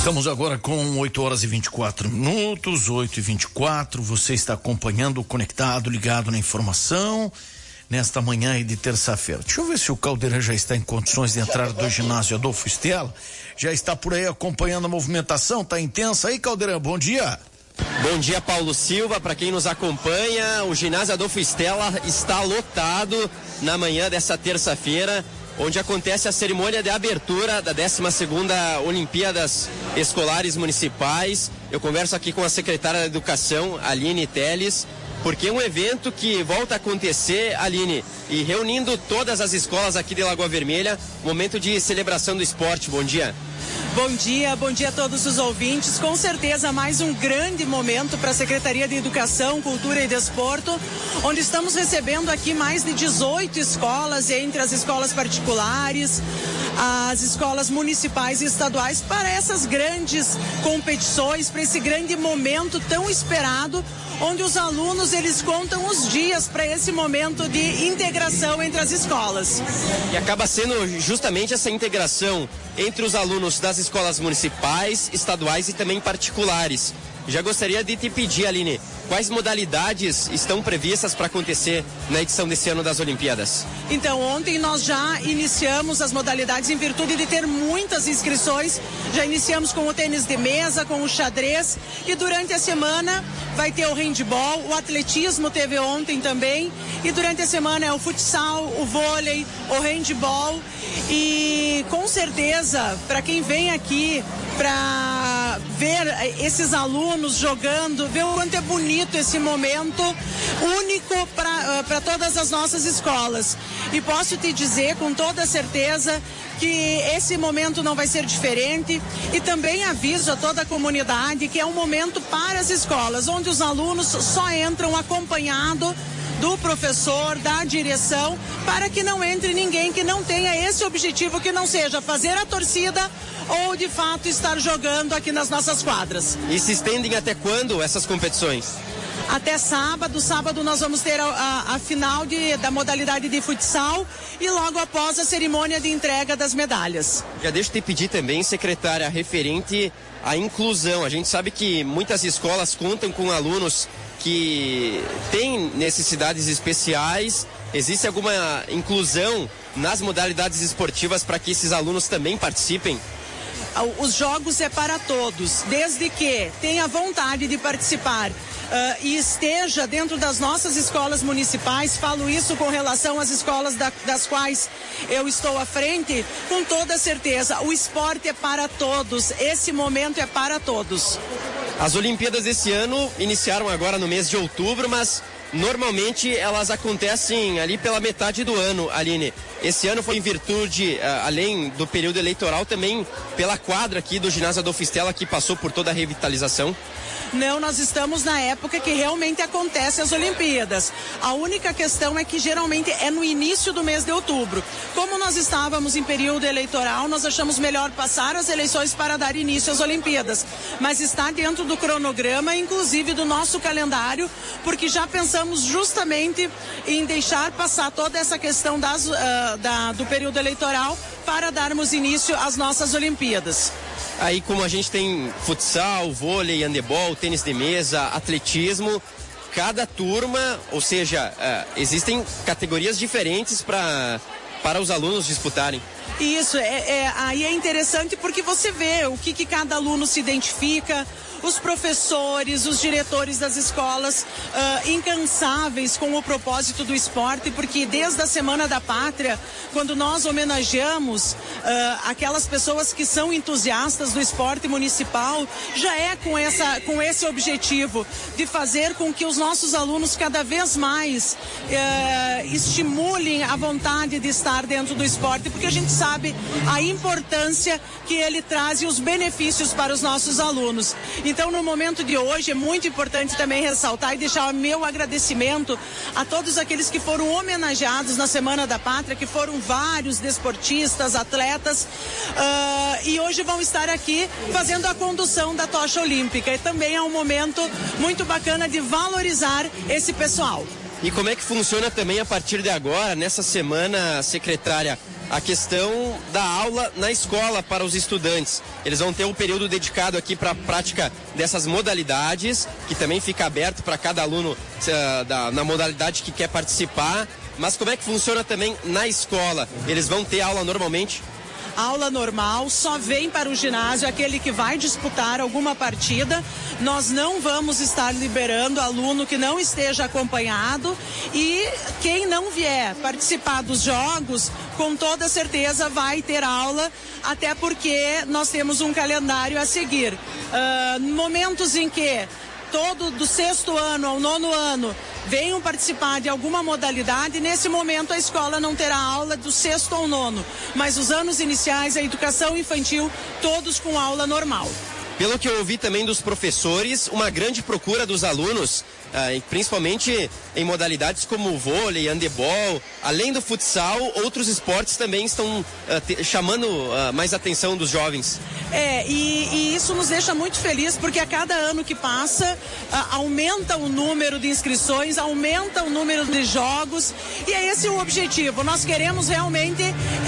Estamos agora com 8 horas e 24 minutos, 8h24. Você está acompanhando, conectado, ligado na informação nesta manhã aí de terça-feira. Deixa eu ver se o Caldeirão já está em condições de entrar do ginásio Adolfo Stella. Já está por aí acompanhando a movimentação, tá intensa aí, Caldeirão? Bom dia. Bom dia, Paulo Silva. Para quem nos acompanha, o ginásio Adolfo Stella está lotado na manhã dessa terça-feira, onde acontece a cerimônia de abertura da 12ª Olimpíadas Escolares Municipais. Eu converso aqui com a secretária da Educação, Aline Teles, porque é um evento que volta a acontecer, Aline, e reunindo todas as escolas aqui de Lagoa Vermelha, momento de celebração do esporte. Bom dia. Bom dia a todos os ouvintes. Com certeza mais um grande momento para a Secretaria de Educação, Cultura e Desporto, onde estamos recebendo aqui mais de 18 escolas, entre as escolas particulares, as escolas municipais e estaduais, para essas grandes competições, para esse grande momento tão esperado, onde os alunos eles contam os dias para esse momento de integração entre as escolas. E acaba sendo justamente essa integração entre os alunos das escolas municipais, estaduais e também particulares. Já gostaria de te pedir, Aline, quais modalidades estão previstas para acontecer na edição desse ano das Olimpíadas? Então, ontem nós já iniciamos as modalidades em virtude de ter muitas inscrições. Já iniciamos com o tênis de mesa, com o xadrez, e durante a semana vai ter o handball, o atletismo teve ontem também, e durante a semana é o futsal, o vôlei, o handball, e com certeza, para quem vem aqui para ver esses alunos jogando, ver o quanto é bonito esse momento único para todas as nossas escolas. E posso te dizer com toda certeza que esse momento não vai ser diferente, e também aviso a toda a comunidade que é um momento para as escolas, onde os alunos só entram acompanhado do professor, da direção, para que não entre ninguém que não tenha esse objetivo, que não seja fazer a torcida ou de fato estar jogando aqui nas nossas quadras. E se estendem até quando essas competições? Até sábado. Sábado nós vamos ter a final da modalidade de futsal e logo após a cerimônia de entrega das medalhas. Já deixa eu te pedir também, secretária, referente à inclusão. A gente sabe que muitas escolas contam com alunos que têm necessidades especiais. Existe alguma inclusão nas modalidades esportivas para que esses alunos também participem? Os jogos é para todos, desde que tenha vontade de participar e esteja dentro das nossas escolas municipais. Falo isso com relação às escolas das quais eu estou à frente, com toda certeza. O esporte é para todos, esse momento é para todos. As Olimpíadas desse ano iniciaram agora no mês de outubro, mas normalmente elas acontecem ali pela metade do ano, Aline. Esse ano foi em virtude, além do período eleitoral, também pela quadra aqui do ginásio Adolfo Stella, que passou por toda a revitalização. Não, nós estamos na época que realmente acontecem as Olimpíadas. A única questão é que geralmente é no início do mês de outubro. Como nós estávamos em período eleitoral, nós achamos melhor passar as eleições para dar início às Olimpíadas. Mas está dentro do cronograma, inclusive do nosso calendário, porque já pensamos justamente em deixar passar toda essa questão do período eleitoral para darmos início às nossas Olimpíadas. Aí, como a gente tem futsal, vôlei, handebol, tênis de mesa, atletismo, cada turma, ou seja, existem categorias diferentes para os alunos disputarem. Isso, aí é interessante porque você vê o que cada aluno se identifica, os professores, os diretores das escolas incansáveis com o propósito do esporte, porque desde a Semana da Pátria, quando nós homenageamos aquelas pessoas que são entusiastas do esporte municipal, já é com esse objetivo de fazer com que os nossos alunos cada vez mais estimulem a vontade de estar dentro do esporte, porque a gente sabe a importância que ele traz e os benefícios para os nossos alunos. Então, no momento de hoje, é muito importante também ressaltar e deixar o meu agradecimento a todos aqueles que foram homenageados na Semana da Pátria, que foram vários desportistas, atletas, e hoje vão estar aqui fazendo a condução da tocha olímpica. E também é um momento muito bacana de valorizar esse pessoal. E como é que funciona também a partir de agora, nessa semana, secretária, a questão da aula na escola para os estudantes? Eles vão ter um período dedicado aqui para a prática dessas modalidades, que também fica aberto para cada aluno na modalidade que quer participar. Mas como é que funciona também na escola? Eles vão ter aula normalmente? Aula normal, só vem para o ginásio aquele que vai disputar alguma partida. Nós não vamos estar liberando aluno que não esteja acompanhado, e quem não vier participar dos jogos, com toda certeza vai ter aula, até porque nós temos um calendário a seguir. Momentos em que todo do 6º ano ao 9º ano venham participar de alguma modalidade, nesse momento a escola não terá aula do 6º ao 9º, mas os anos iniciais, a educação infantil, todos com aula normal. Pelo que eu ouvi também dos professores, uma grande procura dos alunos, principalmente em modalidades como o vôlei, handebol, além do futsal, outros esportes também estão chamando mais atenção dos jovens. E isso nos deixa muito felizes, porque a cada ano que passa, aumenta o número de inscrições, aumenta o número de jogos, e é esse o objetivo. Nós queremos realmente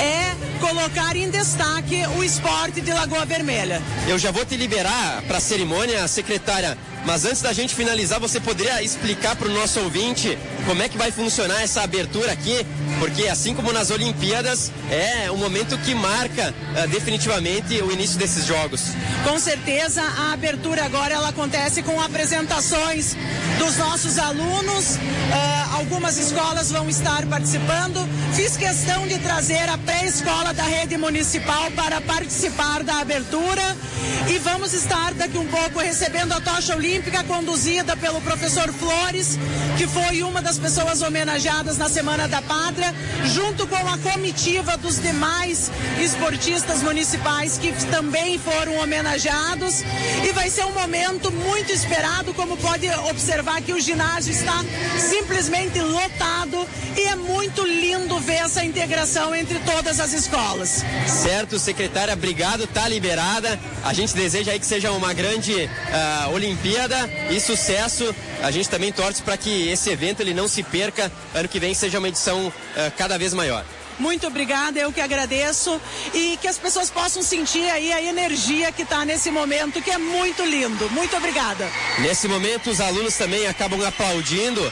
colocar em destaque o esporte de Lagoa Vermelha. Eu já vou te liberar para a cerimônia, secretária, mas antes da gente finalizar, você poderia explicar para o nosso ouvinte como é que vai funcionar essa abertura aqui? Porque assim como nas Olimpíadas, é um momento que marca definitivamente o início desses jogos. Com certeza, a abertura agora ela acontece com apresentações dos nossos alunos. Algumas escolas vão estar participando. Fiz questão de trazer a pré-escola da rede municipal para participar da abertura, e vamos estar daqui um pouco recebendo a tocha olímpica conduzida pelo professor Flores, que foi uma das pessoas homenageadas na Semana da Pátria, junto com a comitiva dos demais esportistas municipais que também foram homenageados, e vai ser um momento muito esperado. Como pode observar que o ginásio está simplesmente lotado, e é muito lindo ver essa integração entre todas as escolas. Certo, secretária, obrigado, tá liberada. A gente deseja aí que seja uma grande Olimpíada e sucesso. A gente também torce para que esse evento ele não se perca, ano que vem seja uma edição cada vez maior. Muito obrigada, eu que agradeço, e que as pessoas possam sentir aí a energia que está nesse momento, que é muito lindo. Muito obrigada. Nesse momento, os alunos também acabam aplaudindo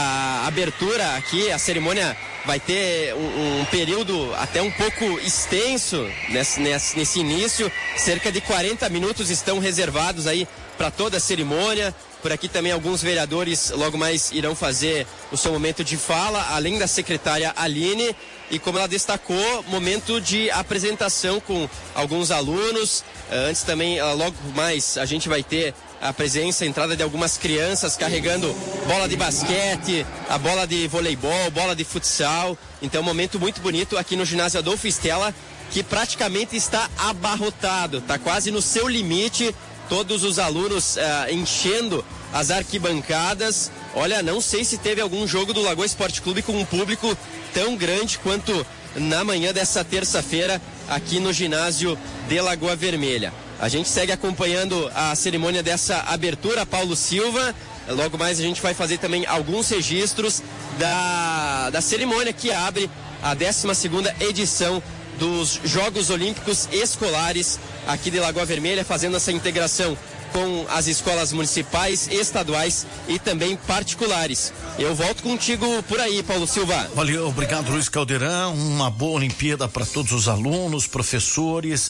a abertura aqui. A cerimônia vai ter um período até um pouco extenso nesse início. Cerca de 40 minutos estão reservados aí para toda a cerimônia. Por aqui também alguns vereadores logo mais irão fazer o seu momento de fala, além da secretária Aline. E como ela destacou, momento de apresentação com alguns alunos. Antes também, logo mais, a gente vai ter a presença, a entrada de algumas crianças carregando bola de basquete, a bola de voleibol, bola de futsal. Então, um momento muito bonito aqui no ginásio Adolfo Stella, que praticamente está abarrotado, está quase no seu limite. Todos os alunos enchendo as arquibancadas. Olha, não sei se teve algum jogo do Lagoa Esporte Clube com um público tão grande quanto na manhã dessa terça-feira aqui no ginásio de Lagoa Vermelha. A gente segue acompanhando a cerimônia dessa abertura, Paulo Silva. Logo mais a gente vai fazer também alguns registros da cerimônia que abre a 12ª edição dos Jogos Olímpicos Escolares aqui de Lagoa Vermelha, fazendo essa integração com as escolas municipais, estaduais e também particulares. Eu volto contigo por aí, Paulo Silva. Valeu, obrigado, Luiz Caldeirão. Uma boa Olimpíada para todos os alunos, professores.